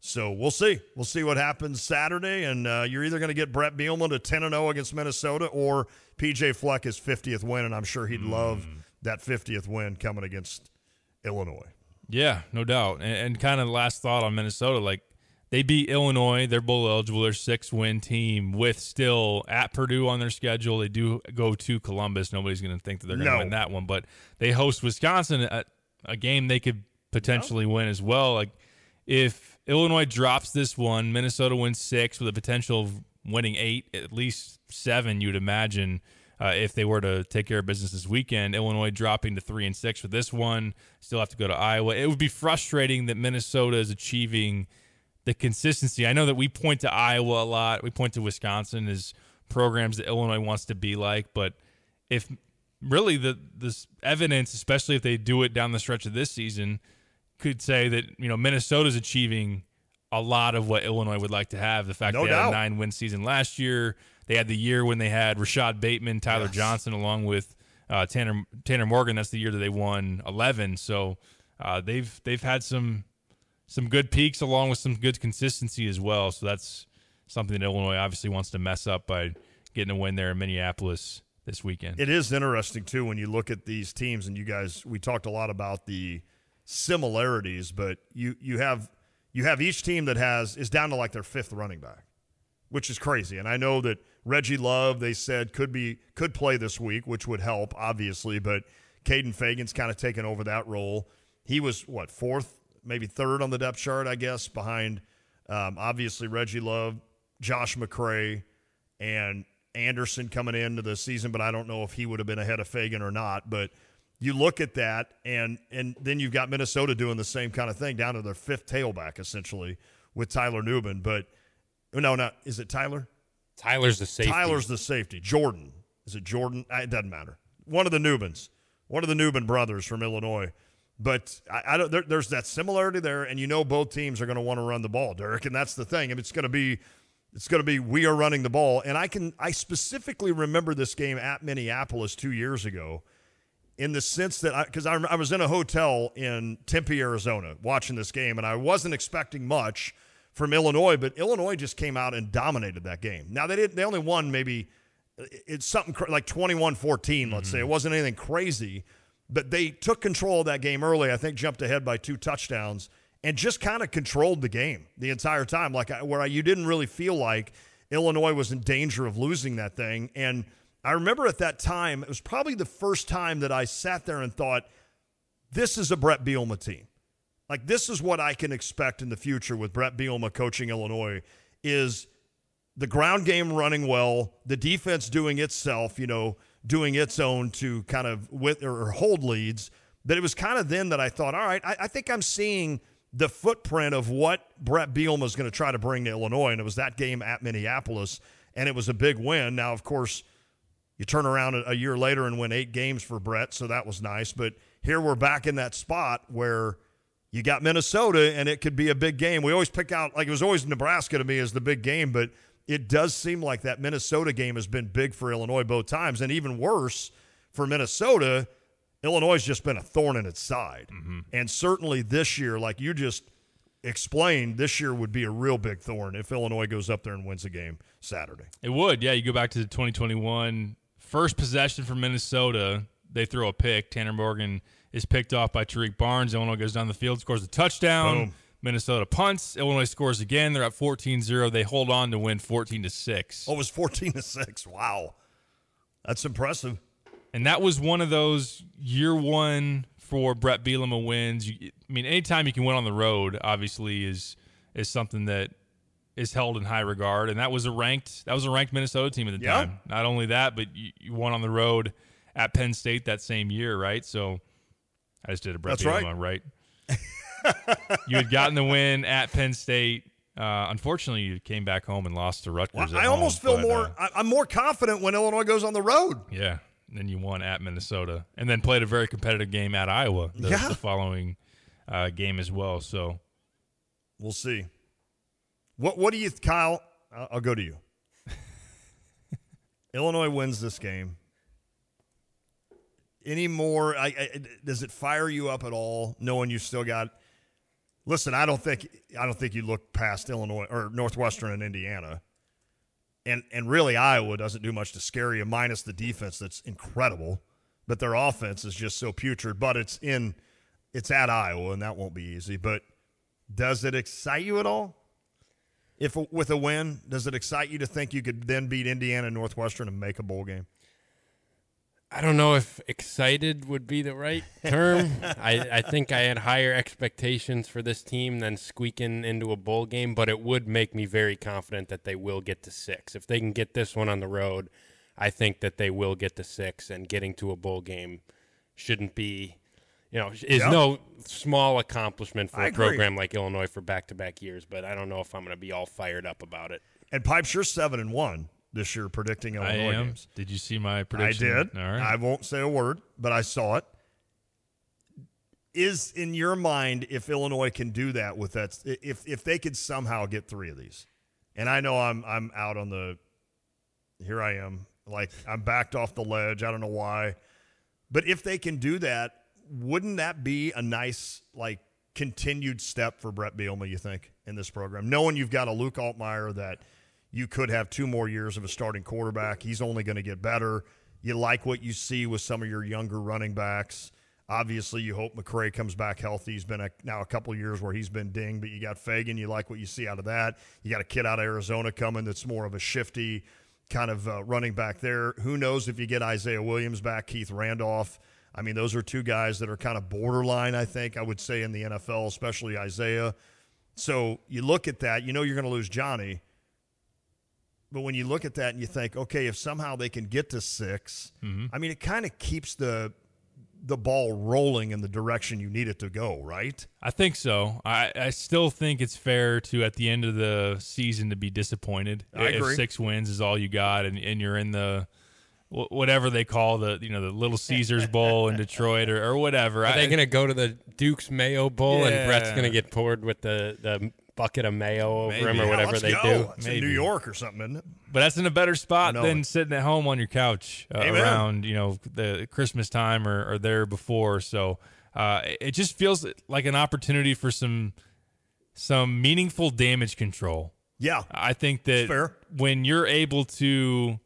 So we'll see. We'll see what happens Saturday, and uh, you're either going to get Brett Bielema to ten and oh against Minnesota or P J Fleck his fiftieth win, and I'm sure he'd mm. love that fiftieth win coming against Illinois. Yeah, no doubt. And, and kind of last thought on Minnesota, like they beat Illinois. They're bowl eligible. They're six-win team with still at Purdue on their schedule. They do go to Columbus. Nobody's going to think that they're going to no. win that one, but they host Wisconsin, a, a game they could potentially no. win as well. Like if Illinois drops this one, Minnesota wins six with a potential of winning eight, at least seven, you'd imagine, uh, if they were to take care of business this weekend. Illinois dropping to three and six for this one, still have to go to Iowa. It would be frustrating that Minnesota is achieving the consistency. I know that we point to Iowa a lot. We point to Wisconsin as programs that Illinois wants to be like, but if really the this evidence, especially if they do it down the stretch of this season, could say that, you know, Minnesota's achieving a lot of what Illinois would like to have. The fact no they doubt. had a nine-win season last year. They had the year when they had Rashad Bateman, Tyler yes. Johnson, along with uh, Tanner Tanner Morgan. That's the year that they won eleven. So uh, they've they've had some some good peaks along with some good consistency as well. So that's something that Illinois obviously wants to mess up by getting a win there in Minneapolis this weekend. It is interesting, too, when you look at these teams, and you guys, we talked a lot about the similarities, but you you have you have each team that has is down to like their fifth running back, which is crazy. And I know that Reggie Love, they said, could be could play this week, which would help, obviously, but Caden Fagan's kind of taken over that role. He was, what, fourth, maybe third on the depth chart, I guess, behind um, obviously Reggie Love, Josh McCray, and Anderson coming into the season, but I don't know if he would have been ahead of Fagan or not. But you look at that, and and then you've got Minnesota doing the same kind of thing, down to their fifth tailback, essentially, with Tyler Newman. But, no, not is it Tyler? Tyler's the safety. Tyler's the safety. Jordan. Is it Jordan? It doesn't matter. One of the Newmans. One of the Newman brothers from Illinois. But I, I don't. There, there's that similarity there, and you know both teams are going to want to run the ball, Derek, and that's the thing. I mean, it's going to be, it's going to be we are running the ball, and I can I specifically remember this game at Minneapolis two years ago, in the sense that I because I, I was in a hotel in Tempe, Arizona, watching this game, and I wasn't expecting much from Illinois, but Illinois just came out and dominated that game. Now they did they only won maybe it's something cr- like twenty-one fourteen, let's mm-hmm. say. It wasn't anything crazy. But they took control of that game early, I think jumped ahead by two touchdowns, and just kind of controlled the game the entire time, like I, where I, you didn't really feel like Illinois was in danger of losing that thing. And I remember at that time, it was probably the first time that I sat there and thought, this is a Brett Bielema team. Like, this is what I can expect in the future with Brett Bielema coaching Illinois, is the ground game running well, the defense doing itself, you know, doing its own to kind of with or hold leads. That it was kind of then that I thought, all right, I, I think I'm seeing the footprint of what Brett Bielema is going to try to bring to Illinois. And it was that game at Minneapolis, and it was a big win. Now, of course, you turn around a, a year later and win eight games for Brett, so that was nice. But here we're back in that spot where you got Minnesota, and it could be a big game. We always pick out, like it was always Nebraska to me as the big game, but it does seem like that Minnesota game has been big for Illinois both times. And even worse for Minnesota, Illinois has just been a thorn in its side. Mm-hmm. And certainly this year, like you just explained, this year would be a real big thorn if Illinois goes up there and wins a game Saturday. It would, yeah. You go back to the twenty twenty-one, first possession for Minnesota, they throw a pick. Tanner Morgan is picked off by Tariq Barnes. Illinois goes down the field, scores a touchdown. Boom. Minnesota punts. Illinois scores again. They're at fourteen zero. They hold on to win fourteen to six. Oh, it was fourteen to six. Wow. That's impressive. And that was one of those year one for Brett Bielema wins. You, I mean, anytime you can win on the road, obviously, is is something that is held in high regard. And that was a ranked that was a ranked Minnesota team at the yeah. time. Not only that, but you, you won on the road at Penn State that same year, right? So I just did a Brett That's Bielema, right? right? You had gotten the win at Penn State. Uh, unfortunately, you came back home and lost to Rutgers. Well, I at almost home, feel but, more. Uh, I'm more confident when Illinois goes on the road. Yeah, and then you won at Minnesota, and then played a very competitive game at Iowa the, yeah. the following uh, game as well. So we'll see. What What do you, Kyle? I'll, I'll go to you. Illinois wins this game. Any more? I, I, does it fire you up at all, knowing you still got Listen, I don't think I don't think you look past Illinois or Northwestern and Indiana. And and really Iowa doesn't do much to scare you, minus the defense that's incredible. But their offense is just so putrid. But it's in it's at Iowa, and that won't be easy. But does it excite you at all? If with a win, does it excite you to think you could then beat Indiana and Northwestern and make a bowl game? I don't know if excited would be the right term. I, I think I had higher expectations for this team than squeaking into a bowl game, but it would make me very confident that they will get to six. If they can get this one on the road, I think that they will get to six, and getting to a bowl game shouldn't be, you know, is yep. no small accomplishment for I a agree. program like Illinois for back-to-back years, but I don't know if I'm going to be all fired up about it. And Pipes, you're seven and one this year predicting Illinois I am. games. Did you see my prediction? I did. All right. I won't say a word, but I saw it. Is in your mind, if Illinois can do that with that, if if they could somehow get three of these, and I know I'm I'm out on the, here I am, like I'm backed off the ledge. I don't know why, but if they can do that, wouldn't that be a nice like continued step for Brett Bielema? You think in this program, knowing you've got a Luke Altmaier that you could have two more years of a starting quarterback. He's only going to get better. You like what you see with some of your younger running backs. Obviously, you hope McCray comes back healthy. He's been a, now a couple of years where he's been dinged, but you got Fagan. You like what you see out of that. You got a kid out of Arizona coming that's more of a shifty kind of uh, running back there. Who knows if you get Isaiah Williams back, Keith Randolph. I mean, those are two guys that are kind of borderline, I think, I would say, in the N F L, especially Isaiah. So you look at that, you know you're going to lose Johnny. But when you look at that and you think, okay, if somehow they can get to six, mm-hmm. I mean, it kind of keeps the the ball rolling in the direction you need it to go, right? I think so. I, I still think it's fair to, at the end of the season, to be disappointed. I if agree. six wins is all you got and, and you're in the whatever they call the, you know, the Little Caesars Bowl in Detroit or, or whatever. Are I, they going to go to the Duke's Mayo Bowl yeah. and Brett's going to get poured with the, the bucket of mayo over Maybe. him or Yeah, whatever let's they go. do? It's Maybe. in New York or something, isn't it? But that's in a better spot know than it. sitting at home on your couch uh, around, you know, the Christmas time or, or there before. So uh, it just feels like an opportunity for some some meaningful damage control. Yeah. I think that fair. when you're able to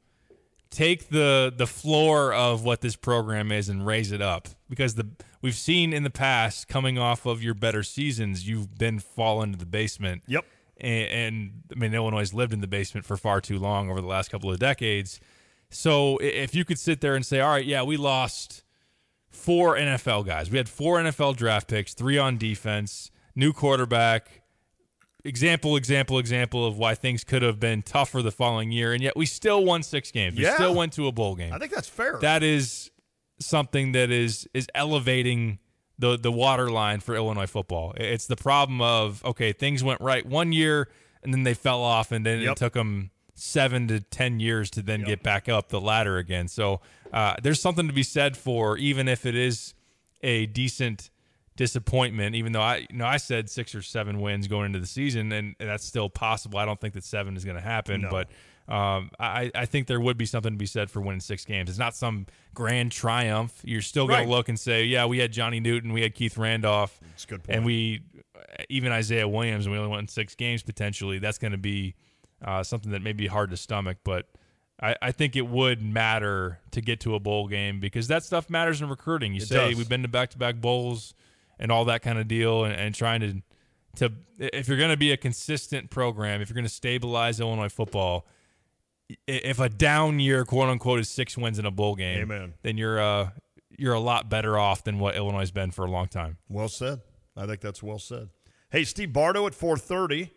take the the floor of what this program is and raise it up, because the we've seen in the past, coming off of your better seasons, you've been fall into the basement. Yep. And, and I mean, Illinois has lived in the basement for far too long over the last couple of decades. So if you could sit there and say, all right, yeah, we lost four N F L guys. We had four N F L draft picks, three on defense, new quarterback, example, example, example of why things could have been tougher the following year, and yet we still won six games. We Yeah. still went to a bowl game. I think that's fair. That is something that is is elevating the the waterline for Illinois football. It's the problem of, okay, things went right one year and then they fell off, and then Yep. it took them seven to ten years to then Yep. get back up the ladder again. So uh, there's something to be said for, even if it is a decent disappointment, even though I you know I said six or seven wins going into the season, and, and that's still possible. I don't think that seven is going to happen, No. but um, I, I think there would be something to be said for winning six games. It's not some grand triumph. You're still going Right. to look and say, yeah, we had Johnny Newton, we had Keith Randolph, That's a good point. and we even Isaiah Williams, and we only won six games potentially. That's going to be uh, something that may be hard to stomach, but I, I think it would matter to get to a bowl game, because that stuff matters in recruiting. You It say does. we've been to back-to-back bowls and all that kind of deal, and, and trying to to if you're going to be a consistent program, if you're going to stabilize Illinois football, i- if a down year, quote unquote, is six wins in a bowl game, Amen. then you're uh you're a lot better off than what Illinois has been for a long time. Well said. I think that's well said. Hey, Steve Bardo at four thirty.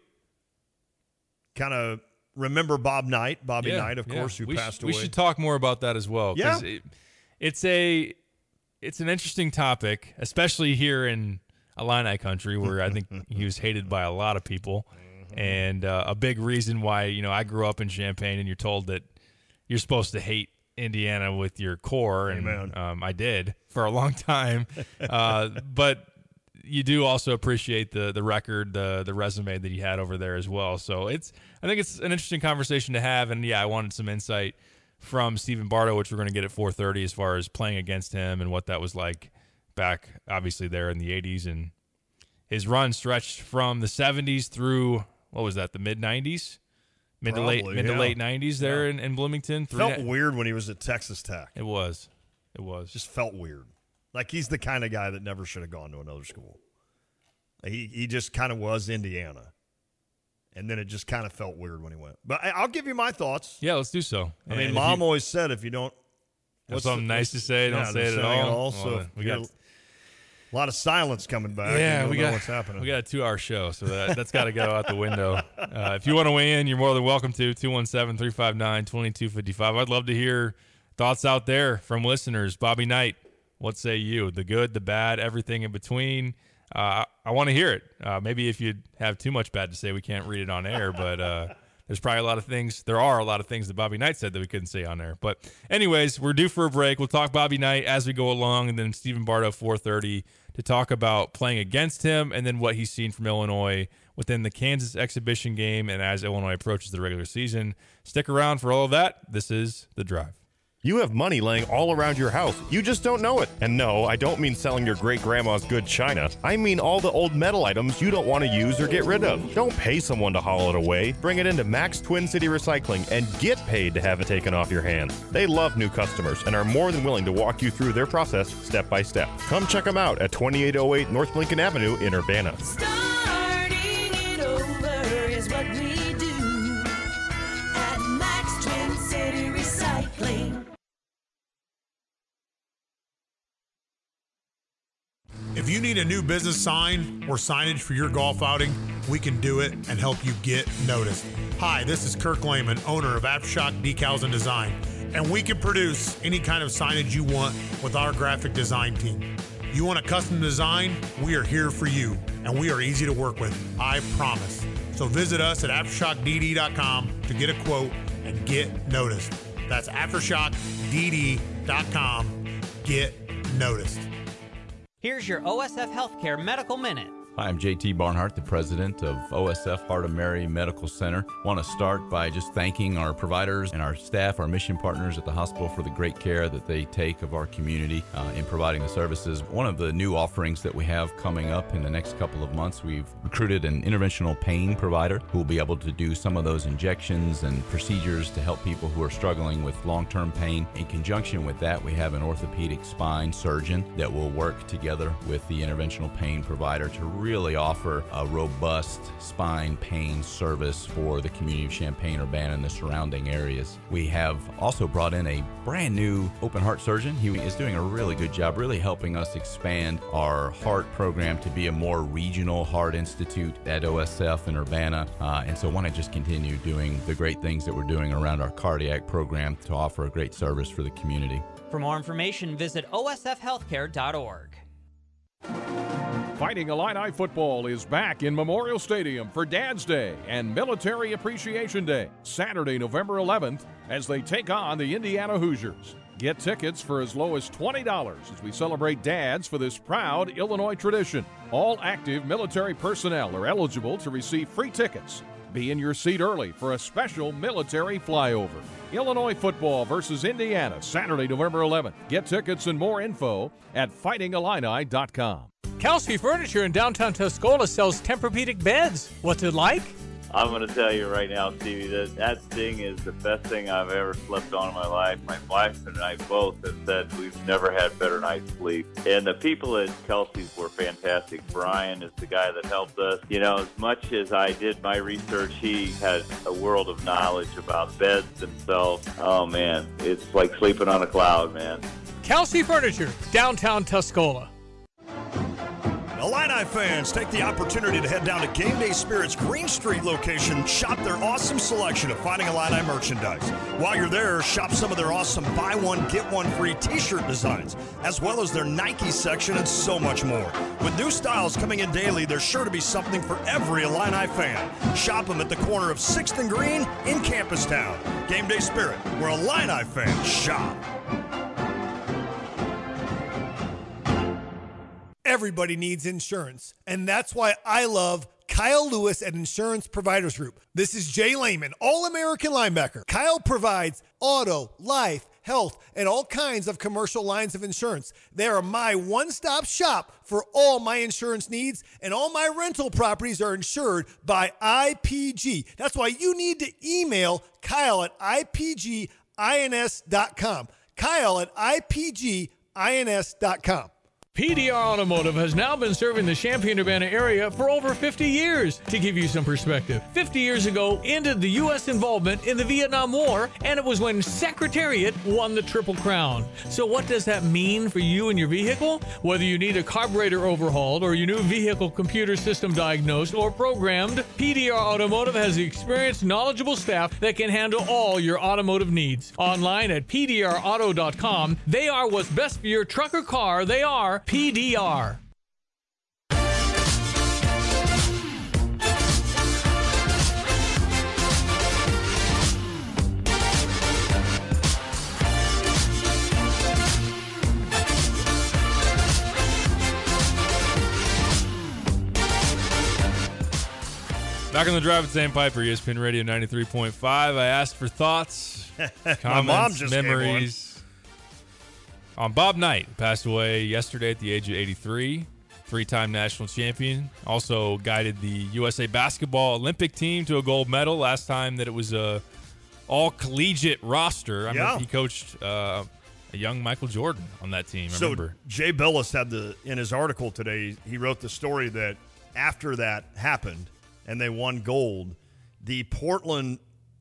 Kind of remember Bob Knight, Bobby Yeah, Knight, of yeah. course, who we passed sh- away. We should talk more about that as well. 'cause Yeah. it, it's a it's an interesting topic, especially here in Illini country, where I think he was hated by a lot of people, and uh, a big reason why, you know, I grew up in Champaign, and you're told that you're supposed to hate Indiana with your core, and Amen. um, I did for a long time, uh, but you do also appreciate the the record, the the resume that he had over there as well. So it's I think it's an interesting conversation to have, and yeah, I wanted some insight from Stephen Bardo, which we're going to get at four thirty, as far as playing against him and what that was like back, obviously, there in the eighties. And his run stretched from the seventies through, what was that, the mid nineties? Mid Probably, to late mid yeah. to late nineties there Yeah. in, in Bloomington. Three Felt na- weird when he was at Texas Tech. It was. It was. Just felt weird. Like he's the kind of guy that never should have gone to another school. He he just kind of was Indiana. And then it just kind of felt weird when he went. But I, I'll give you my thoughts. Yeah, let's do so. I mean, And if Mom you always said if you don't have something nice to say, don't yeah, say it at saying all. So Well, we we got got a lot of silence coming back. Yeah, You don't we know got what's happening. We got a two-hour show, so that that's got to go out the window. Uh, if you want to weigh in, you're more than welcome to two one seven, three five nine, two two five five. I'd love to hear thoughts out there from listeners. Bobby Knight, what say you? The good, the bad, everything in between. Uh, I want to hear it. Uh, maybe if you have too much bad to say, we can't read it on air, but uh, there's probably a lot of things. There are a lot of things that Bobby Knight said that we couldn't say on air. But anyways, we're due for a break. We'll talk Bobby Knight as we go along, and then Stephen Bardo, four thirty, to talk about playing against him and then what he's seen from Illinois within the Kansas exhibition game and as Illinois approaches the regular season. Stick around for all of that. This is The Drive. You have money laying all around your house. You just don't know it. And no, I don't mean selling your great-grandma's good china. I mean all the old metal items you don't want to use or get rid of. Don't pay someone to haul it away. Bring it into Max Twin City Recycling and get paid to have it taken off your hands. They love new customers and are more than willing to walk you through their process step by step. Come check them out at twenty-eight oh eight North Lincoln Avenue in Urbana. Starting it over is what we do at Max Twin City Recycling. If you need a new business sign or signage for your golf outing, we can do it and help you get noticed. Hi, this is Kirk Lehman, owner of Aftershock Decals and Design, and we can produce any kind of signage you want with our graphic design team. You want a custom design? We are here for you, and we are easy to work with, I promise. So visit us at aftershock d d dot com to get a quote and get noticed. That's aftershock d d dot com. Get noticed. Here's your O S F Healthcare Medical Minute. Hi, I'm J T Barnhart, the president of O S F Heart of Mary Medical Center. I want to start by just thanking our providers and our staff, our mission partners at the hospital for the great care that they take of our community uh, in providing the services. One of the new offerings that we have coming up in the next couple of months, we've recruited an interventional pain provider who will be able to do some of those injections and procedures to help people who are struggling with long-term pain. In conjunction with that, we have an orthopedic spine surgeon that will work together with the interventional pain provider to really offer a robust spine pain service for the community of Champaign-Urbana and the surrounding areas. We have also brought in a brand new open heart surgeon. He is doing a really good job, really helping us expand our heart program to be a more regional heart institute at O S F in Urbana. Uh, and so I want to just continue doing the great things that we're doing around our cardiac program to offer a great service for the community. For more information, visit o s f healthcare dot org. Fighting Illini football is back in Memorial Stadium for Dad's Day and Military Appreciation Day, Saturday, November eleventh, as they take on the Indiana Hoosiers. Get tickets for as low as twenty dollars as we celebrate dads for this proud Illinois tradition. All active military personnel are eligible to receive free tickets. Be in your seat early for a special military flyover. Illinois football versus Indiana, Saturday, November eleventh. Get tickets and more info at fighting illini dot com. Kelsey Furniture in downtown Tuscola sells Tempur-Pedic beds. What's it like? I'm going to tell you right now, Stevie, that that thing is the best thing I've ever slept on in my life. My wife and I both have said we've never had better night's sleep. And the people at Kelsey's were fantastic. Brian is the guy that helped us. You know, as much as I did my research, he had a world of knowledge about beds themselves. Oh, man, it's like sleeping on a cloud, man. Kelsey Furniture, downtown Tuscola. Illini fans, take the opportunity to head down to Game Day Spirit's Green Street location, shop their awesome selection of Fighting Illini merchandise. While you're there, shop some of their awesome buy one, get one free t-shirt designs, as well as their Nike section and so much more. With new styles coming in daily, there's sure to be something for every Illini fan. Shop them at the corner of sixth and Green in Campus Town. Game Day Spirit, where Illini fans shop. Everybody needs insurance, and that's why I love Kyle Lewis at Insurance Providers Group. This is Jay Lehman, All-American linebacker. Kyle provides auto, life, health, and all kinds of commercial lines of insurance. They are my one-stop shop for all my insurance needs, and all my rental properties are insured by I P G. That's why you need to email Kyle at I P G I N S dot com. Kyle at I P G I N S dot com. P D R Automotive has now been serving the Champaign-Urbana area for over fifty years. To give you some perspective, fifty years ago ended the U S involvement in the Vietnam War, and it was when Secretariat won the Triple Crown. So what does that mean for you and your vehicle? Whether you need a carburetor overhauled or your new vehicle computer system diagnosed or programmed, P D R Automotive has the experienced, knowledgeable staff that can handle all your automotive needs. Online at P D R auto dot com, they are what's best for your truck or car. They are P D R. Back on the drive with Sam Piper, E S P N Radio ninety-three point five. I asked for thoughts, comments, My mom just memories on Bob Knight, who passed away yesterday at the age of eighty-three, three-time national champion. Also guided the U S A basketball Olympic team to a gold medal last time that it was a all-collegiate roster. I Yeah. remember he coached uh, a young Michael Jordan on that team. I So remember. Jay Billis had the in his article today, he wrote the story that after that happened and they won gold, the Portland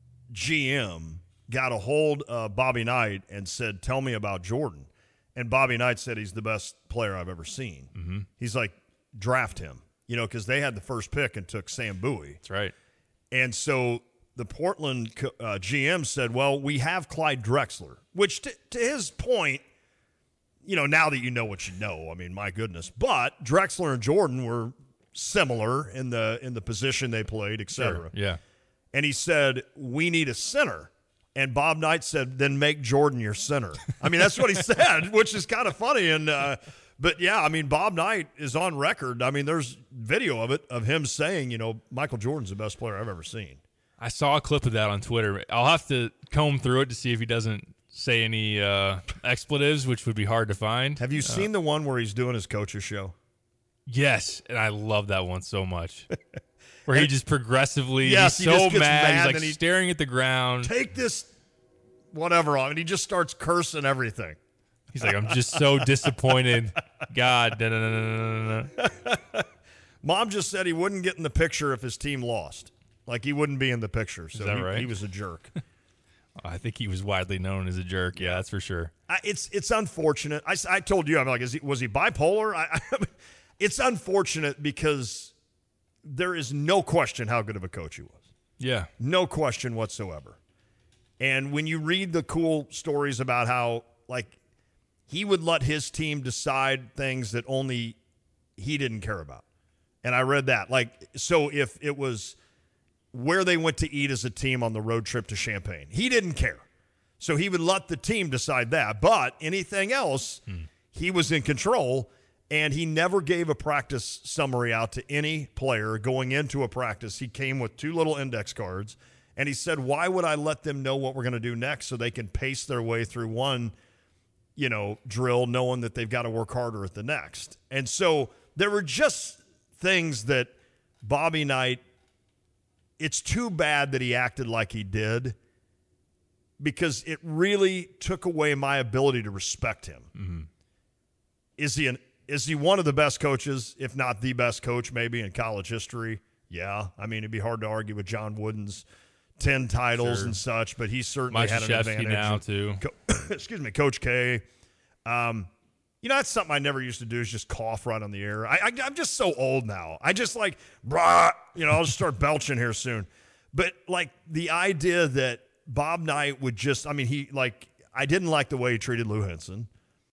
G M got a hold of Bobby Knight and said, "Tell me about Jordan." And Bobby Knight said he's the best player I've ever seen. Mm-hmm. He's like, draft him, you know, because they had the first pick and took Sam Bowie. That's right. And so the Portland uh, G M said, well, we have Clyde Drexler, which t- to his point, you know, now that you know what you know, I mean, my goodness. But Drexler and Jordan were similar in the in the position they played, et cetera. Sure. Yeah. And he said, we need a center. And Bob Knight said, then make Jordan your center. I mean, that's what he said, which is kind of funny. And uh, But, yeah, I mean, Bob Knight is on record. I mean, there's video of it, of him saying, you know, Michael Jordan's the best player I've ever seen. I saw a clip of that on Twitter. I'll have to comb through it to see if he doesn't say any uh, expletives, which would be hard to find. Have you uh, seen the one where he's doing his coach's show? Yes, and I love that one so much. Where he just progressively, yes, he's he so just gets mad, mad he's like and he- staring at the ground. Take this whatever on. And he just starts cursing everything. He's like, I'm just so disappointed. God. Da, da, da, da, da, da. Mom just said he wouldn't get in the picture if his team lost. Like, he wouldn't be in the picture. So Is that he, right? he was a jerk. I think he was widely known as a jerk. Yeah, that's for sure. I, it's it's unfortunate. I, I told you, I'm like, is he, was he bipolar? I, I, it's unfortunate because there is no question how good of a coach he was. Yeah. No question whatsoever. And when you read the cool stories about how, like, he would let his team decide things that only he didn't care about. And I read that. Like, so if it was where they went to eat as a team on the road trip to Champaign, he didn't care. So he would let the team decide that. But anything else, hmm. he was in control, and he never gave a practice summary out to any player going into a practice. He came with two little index cards, and he said, why would I let them know what we're going to do next so they can pace their way through one, you know, drill, knowing that they've got to work harder at the next. And so there were just things that Bobby Knight, it's too bad that he acted like he did, because it really took away my ability to respect him. Mm-hmm. Is he an, is he one of the best coaches, if not the best coach maybe in college history? Yeah. I mean, it'd be hard to argue with John Wooden's ten titles Sure. and such, but he certainly Mike had an Krzyzewski advantage. now, too. Co- excuse me, Coach K. Um, you know, that's something I never used to do, is just cough right on the air. I, I, I'm just so old now. I just like, brah, you know, I'll just start belching here soon. But, like, the idea that Bob Knight would just, I mean, he, like, I didn't like the way he treated Lou Henson.